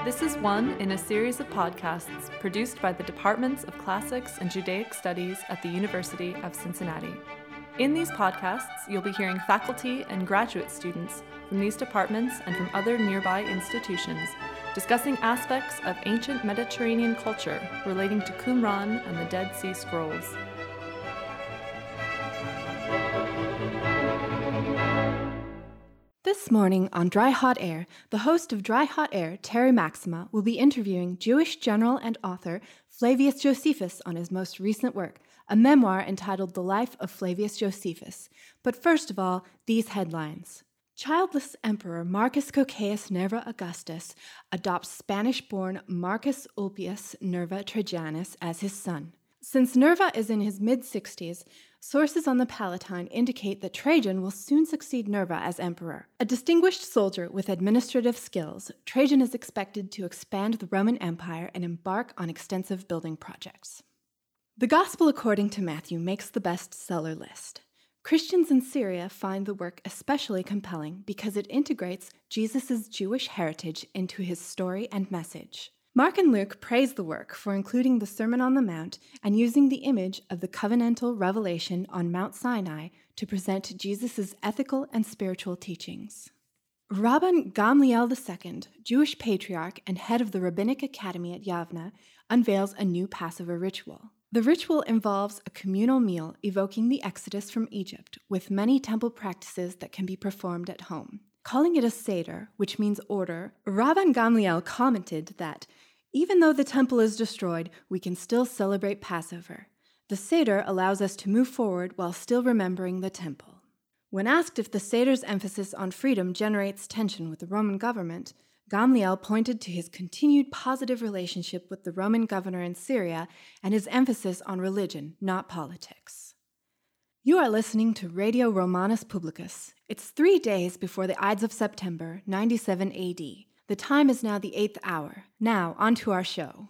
This is one in a series of podcasts produced by the Departments of Classics and Judaic Studies at the University of Cincinnati. In these podcasts, you'll be hearing faculty and graduate students from these departments and from other nearby institutions discussing aspects of ancient Mediterranean culture relating to Qumran and the Dead Sea Scrolls. This morning on Dry Hot Air, the host of Dry Hot Air, Terry Maxima, will be interviewing Jewish general and author Flavius Josephus on his most recent work, a memoir entitled The Life of Flavius Josephus. But first of all, these headlines. Childless Emperor Marcus Cocceius Nerva Augustus adopts Spanish-born Marcus Ulpius Nerva Trajanus as his son. Since Nerva is in his mid-60s, sources on the Palatine indicate that Trajan will soon succeed Nerva as emperor. A distinguished soldier with administrative skills, Trajan is expected to expand the Roman Empire and embark on extensive building projects. The Gospel according to Matthew makes the bestseller list. Christians in Syria find the work especially compelling because it integrates Jesus' Jewish heritage into his story and message. Mark and Luke praise the work for including the Sermon on the Mount and using the image of the covenantal revelation on Mount Sinai to present Jesus' ethical and spiritual teachings. Rabban Gamliel II, Jewish patriarch and head of the Rabbinic Academy at Yavna, unveils a new Passover ritual. The ritual involves a communal meal evoking the Exodus from Egypt, with many temple practices that can be performed at home. Calling it a Seder, which means order, Rabban Gamliel commented that, even though the temple is destroyed, we can still celebrate Passover. The Seder allows us to move forward while still remembering the temple. When asked if the Seder's emphasis on freedom generates tension with the Roman government, Gamliel pointed to his continued positive relationship with the Roman governor in Syria and his emphasis on religion, not politics. You are listening to Radio Romanus Publicus. It's 3 days before the Ides of September, 97 AD. The time is now the 8th hour. Now, on to our show.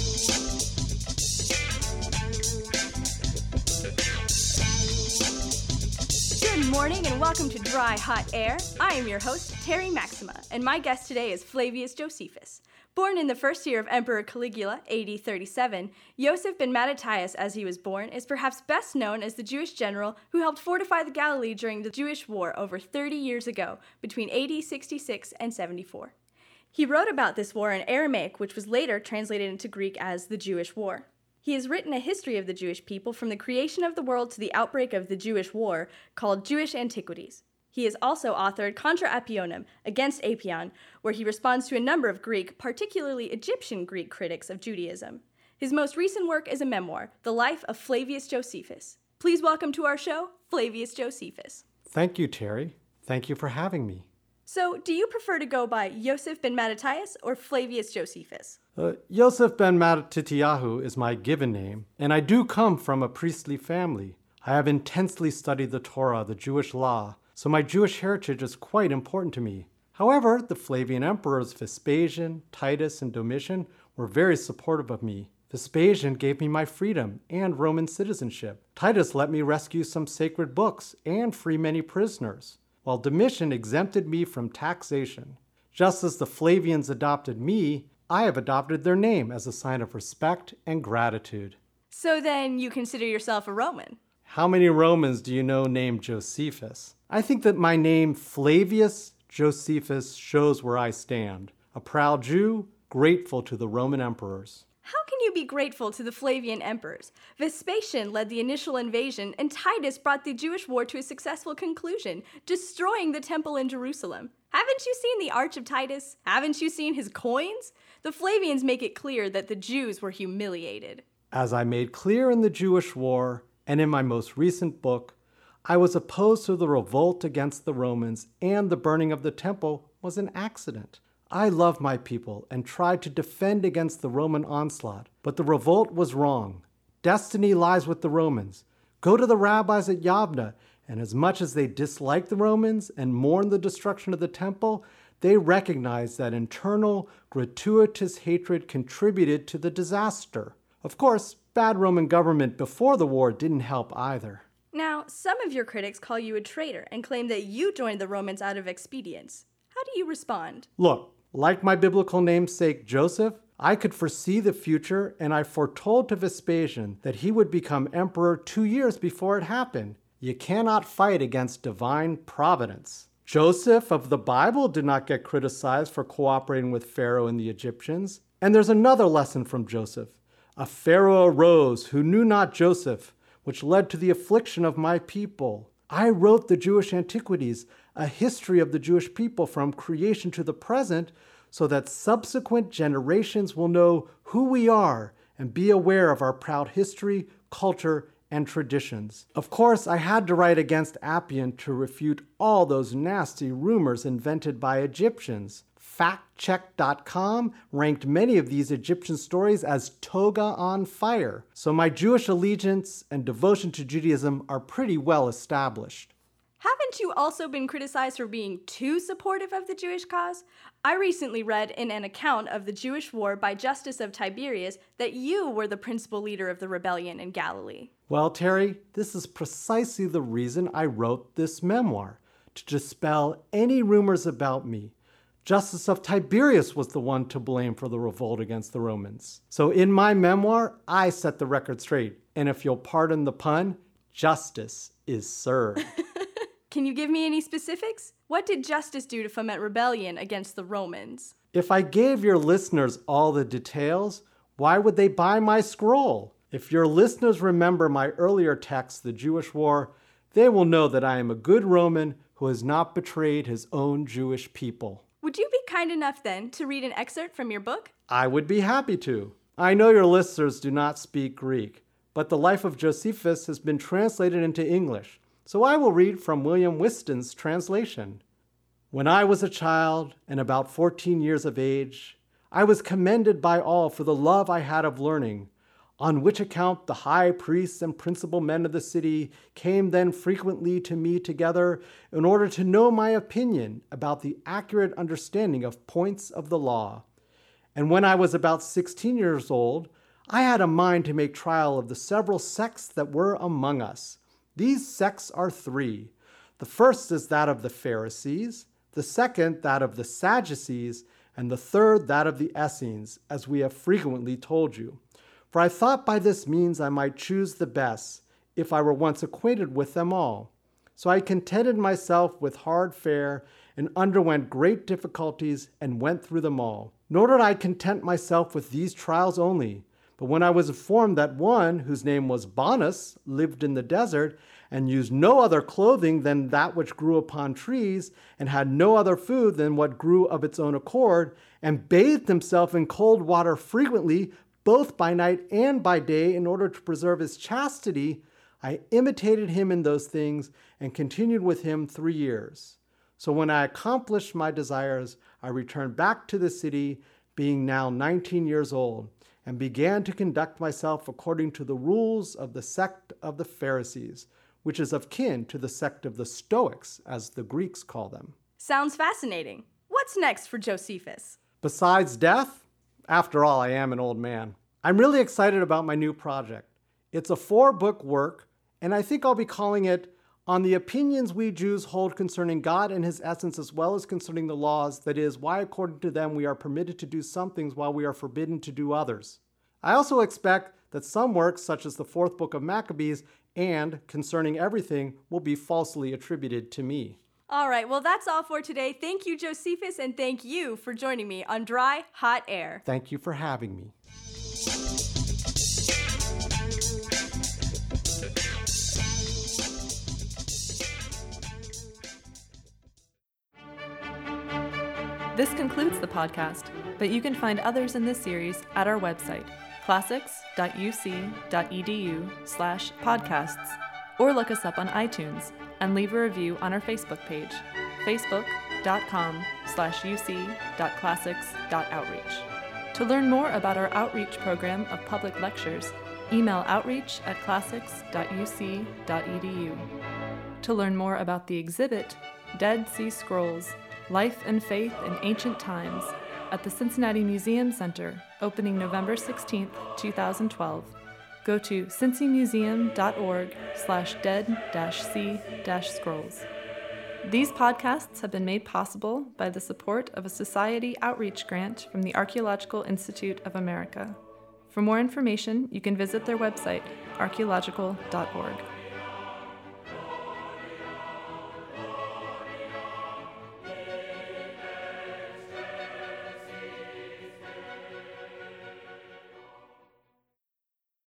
Good morning and welcome to Dry Hot Air. I am your host, Terry Maxima, and my guest today is Flavius Josephus. Born in the first year of Emperor Caligula, AD 37, Yosef ben Mattathias, as he was born, is perhaps best known as the Jewish general who helped fortify the Galilee during the Jewish War over 30 years ago, between AD 66 and 74. He wrote about this war in Aramaic, which was later translated into Greek as the Jewish War. He has written a history of the Jewish people from the creation of the world to the outbreak of the Jewish War, called Jewish Antiquities. He has also authored Contra Apionem, Against Apion, where he responds to a number of Greek, particularly Egyptian Greek critics of Judaism. His most recent work is a memoir, The Life of Flavius Josephus. Please welcome to our show, Flavius Josephus. Thank you, Terry. Thank you for having me. So, do you prefer to go by Yosef ben Mattathias or Flavius Josephus? Yosef ben Mattatyahu is my given name, and I do come from a priestly family. I have intensely studied the Torah, the Jewish law, so my Jewish heritage is quite important to me. However, the Flavian emperors Vespasian, Titus, and Domitian were very supportive of me. Vespasian gave me my freedom and Roman citizenship. Titus let me rescue some sacred books and free many prisoners, while Domitian exempted me from taxation. Just as the Flavians adopted me, I have adopted their name as a sign of respect and gratitude. So then you consider yourself a Roman? How many Romans do you know named Josephus? I think that my name, Flavius Josephus, shows where I stand. A proud Jew, grateful to the Roman emperors. How can you be grateful to the Flavian emperors? Vespasian led the initial invasion, and Titus brought the Jewish war to a successful conclusion, destroying the temple in Jerusalem. Haven't you seen the Arch of Titus? Haven't you seen his coins? The Flavians make it clear that the Jews were humiliated. As I made clear in the Jewish War and in my most recent book, I was opposed to the revolt against the Romans, and the burning of the temple was an accident. I love my people and tried to defend against the Roman onslaught, but the revolt was wrong. Destiny lies with the Romans. Go to the rabbis at Yavna, and as much as they dislike the Romans and mourn the destruction of the temple, they recognize that internal, gratuitous hatred contributed to the disaster. Of course, bad Roman government before the war didn't help either. Now, some of your critics call you a traitor and claim that you joined the Romans out of expedience. How do you respond? Look, Like my biblical namesake Joseph, I could foresee the future, and I foretold to Vespasian that he would become emperor 2 years before it happened. You cannot fight against divine providence. Joseph of the Bible did not get criticized for cooperating with Pharaoh and the Egyptians. And there's another lesson from Joseph. A Pharaoh arose who knew not Joseph, which led to the affliction of my people. I wrote the Jewish Antiquities, a history of the Jewish people from creation to the present, so that subsequent generations will know who we are and be aware of our proud history, culture, and traditions. Of course, I had to write against Appian to refute all those nasty rumors invented by Egyptians. FactCheck.com ranked many of these Egyptian stories as toga on fire, so my Jewish allegiance and devotion to Judaism are pretty well established. Haven't you also been criticized for being too supportive of the Jewish cause? I recently read in an account of the Jewish War by Justus of Tiberias that you were the principal leader of the rebellion in Galilee. Well, Terry, this is precisely the reason I wrote this memoir, to dispel any rumors about me. Justus of Tiberias was the one to blame for the revolt against the Romans. So in my memoir, I set the record straight. And if you'll pardon the pun, justice is served. Can you give me any specifics? What did Justus do to foment rebellion against the Romans? If I gave your listeners all the details, why would they buy my scroll? If your listeners remember my earlier text, The Jewish War, they will know that I am a good Roman who has not betrayed his own Jewish people. Would you be kind enough then to read an excerpt from your book? I would be happy to. I know your listeners do not speak Greek, but the life of Josephus has been translated into English. So I will read from William Whiston's translation. When I was a child and about 14 years of age, I was commended by all for the love I had of learning, on which account the high priests and principal men of the city came then frequently to me together in order to know my opinion about the accurate understanding of points of the law. And when I was about 16 years old, I had a mind to make trial of the several sects that were among us. These sects are 3. The first is that of the Pharisees, the second that of the Sadducees, and the third that of the Essenes, as we have frequently told you. For I thought by this means I might choose the best, if I were once acquainted with them all. So I contented myself with hard fare, and underwent great difficulties, and went through them all. Nor did I content myself with these trials only, but when I was informed that one, whose name was Bonus, lived in the desert, and used no other clothing than that which grew upon trees, and had no other food than what grew of its own accord, and bathed himself in cold water frequently, both by night and by day, in order to preserve his chastity, I imitated him in those things, and continued with him 3 years. So when I accomplished my desires, I returned back to the city, being now 19 years old, and began to conduct myself according to the rules of the sect of the Pharisees, which is of kin to the sect of the Stoics, as the Greeks call them. Sounds fascinating. What's next for Josephus? Besides death, after all, I am an old man. I'm really excited about my new project. It's a 4-book work, and I think I'll be calling it On the Opinions We Jews Hold Concerning God and His Essence, as well as concerning the laws, that is, why according to them we are permitted to do some things while we are forbidden to do others. I also expect that some works, such as the 4th book of Maccabees and Concerning Everything, will be falsely attributed to me. All right, well, that's all for today. Thank you, Josephus, and thank you for joining me on Dry, Hot Air. Thank you for having me. This concludes the podcast, but you can find others in this series at our website, classics.uc.edu/podcasts, or look us up on iTunes and leave a review on our Facebook page, facebook.com/uc.classics.outreach. To learn more about our outreach program of public lectures, email outreach@classics.uc.edu. To learn more about the exhibit, Dead Sea Scrolls, Life and Faith in Ancient Times, at the Cincinnati Museum Center, opening November 16, 2012, go to cincymuseum.org/dead-sea-scrolls. These podcasts have been made possible by the support of a Society Outreach Grant from the Archaeological Institute of America. For more information, you can visit their website, archaeological.org.